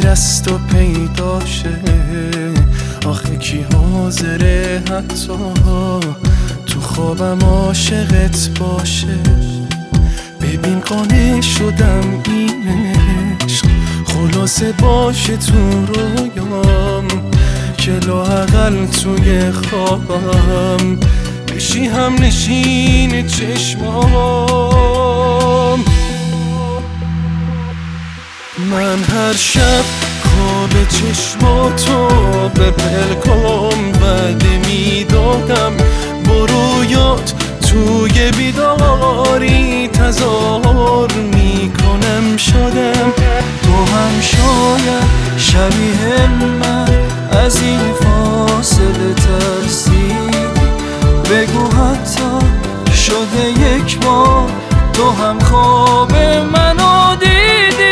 دست و پیدا شه. آخه کی حاضره حتی تو خوابم عاشقت باشه؟ ببین قانع شدم این عشق خلاصه باشه تو رویام، که لااقل توی خوابم بشی هم نشین چشمام. من هر شب خواب چشماتو به پلکام وعده میدادم، با رویات توی بیداری تظاهر میکنم شدم. تو هم شاید شبیه من از این فاصله ترسیدی، بگو حتی شده یک بار تو هم خواب منو دیدی.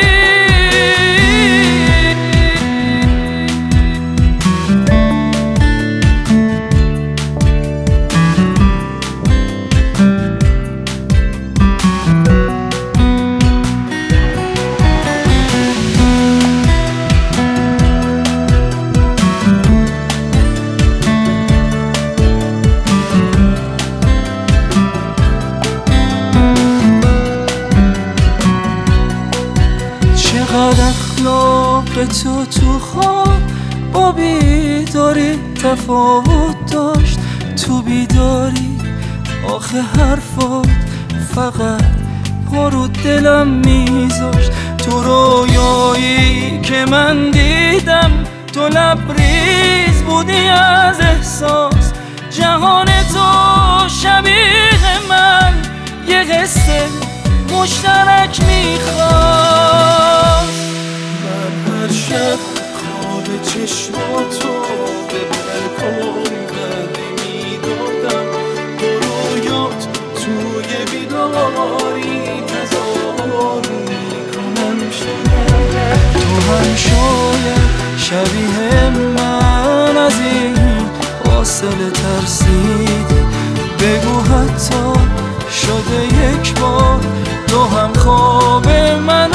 چقدر اخلاق تو خواب با بیداری تفاوت داشت. تو بیداری آخه حرفات فقط پارو دلم میذاشت. تو رویایی که من دیدم تو لبریز بودی از احساس. جهان تو شبیه من یه قصه مشترک میخواست. من هر شب خواب چشماتو به پلکام وعده میدادم، با رویات توی بیداری تظاهر میکنم شدم. تو هم شاید شبیه من از این فاصله ترسیدی، بگو حتی شده یک بار تو هم خواب من